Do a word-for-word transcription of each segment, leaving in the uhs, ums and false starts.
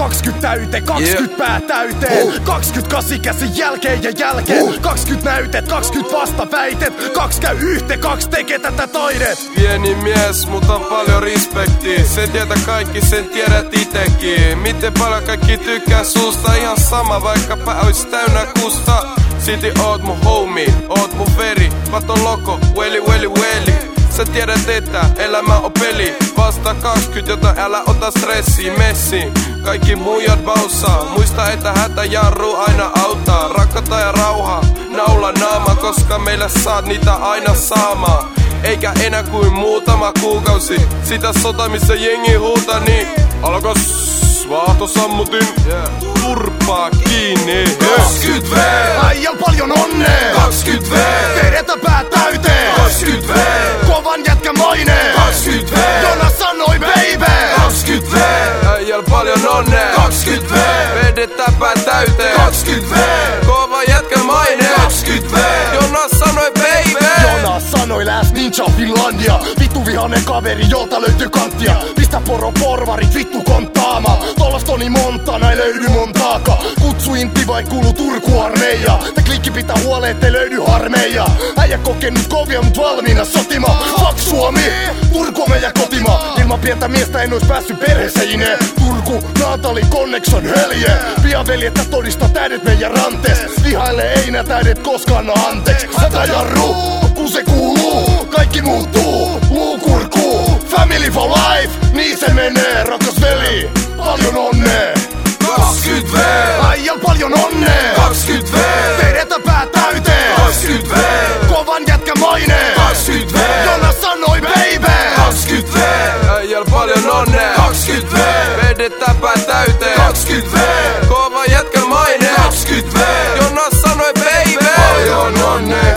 kakskymmentä täyte, kakskymmentä pää täyteen, kaksikymmentäkahdeksan käsin jälkeen ja jälkeen, kaksikymmentä näytet, kaksikymmentä vastaväitet, kaksi käy yhteen, kaksi tekee tätä taidet. Pieni mies, mutta on paljon respektiä. Se tietää kaikki, sen tiedät itekin. Miten paljon kaikki tykkää susta, ihan sama vaikka pää ois täynnä kusta. Silti oot mun homie, oot mun veri, kato loko, weli weli weli. Sä tiedät, että elämä on peli. Vasta kaksikymmentä, jota älä ota stressiin messiin. Kaikki muijat bausaa. Muista, että hätäjarru aina auttaa. Rakkautta ja rauha, naula naama, koska meillä saat niitä aina saamaan. Eikä enää kuin muutama kuukausi. Sitä sota, missä jengi huutaa, niin alkos vaahto sammutin, yeah. Turpaa kiinni, yeah. kaksikymmentä V, äijäl paljon onnea. kaksikymmentä V, vedetä pää täyteen. kaksikymmentä V, kovan jätkä maine. kaksikymmentä V, Jona sanoi baby. kaksikymmentä V, äijäl paljon onnea. kaksikymmentä V, vedetään pää täyteen. kaksikymmentä V, kova jätkä maine. kaksikymmentä V, Jona sanoi baby. Jona sanoi last ninja Finlandia. Vittu vihanen kaveri, jolta löytyy kanttia. Pistä poro porvarit, vittu konttaama. Tolastoni Montana ei löydy montaaka. Kutsu inti vai kuulu Turku-armeija. Tää klikki pitää huoleen, ettei löydy harmeija. Äijä kokenut kovia, mut valmiina sotima. Fuck Suomi, Turku on meidän kotima. Ilman pientä miestä en ois päässyt perheeseen. Turku, Naantali, Connection, hölje. Pian veljettä todista täydet meidän rantees. Vihaille ei nää täydet koskaan no anteeks. Hätäjarru, kun se kuuluu, kaikki muuttuu. Luukurkuu, family for life, niin se menee, rakas veli. Paljon onnea. kaksikymmentä V, äijäl paljon onnea. kaksikymmentä V, vedetä pää täyteen. kaksikymmentä V, kovan jätkä maine. kaksikymmentä V, Jona sanoi baby. kaksikymmentä V, äijäl paljon onnea. kaksikymmentä V, vedetään pää täyteen. kaksikymmentä V, kova jätkä maine. kaksikymmentä V, Jona sanoi baby. paljon onnea.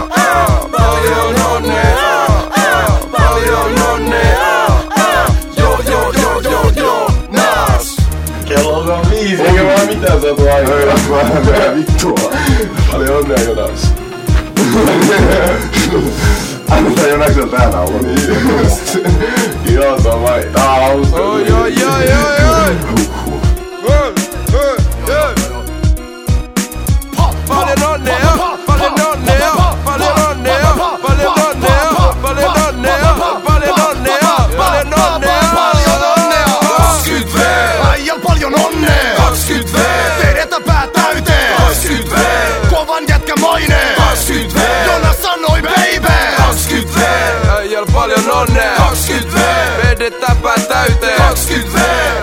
Paljon onnea. Paljon onnea. Jo jo jo jo jo nas. Kello on viisi, eikä vaan mitään saatu aikaa. Hyvä, vittua. Paljon onnea Jonas. Annetaan Jonaksella tää naula. Kiitos, on vai. Tää on hauska. Oi oi oi oi oi. Paljon onnea, paljon onnea, paljon onnea, paljon onnea, paljon onnea, paljon onnea, paljon onnea, Paljon onnea. kaksikymmentä V, äijäl paljon onnea. kaksikymmentä V, vedetä pää täyteen. kaksikymmentä V, kovan jätkä maine. kaksikymmentä V, Jona sanoi baby. kaksikymmentä V, äijäl paljon onnea. kaksikymmentä V, Vedetään pää täyteen. kaksikymmentä V,